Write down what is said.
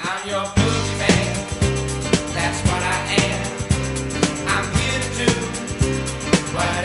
I'm your boogeyman. That's what I am. I'm here to do what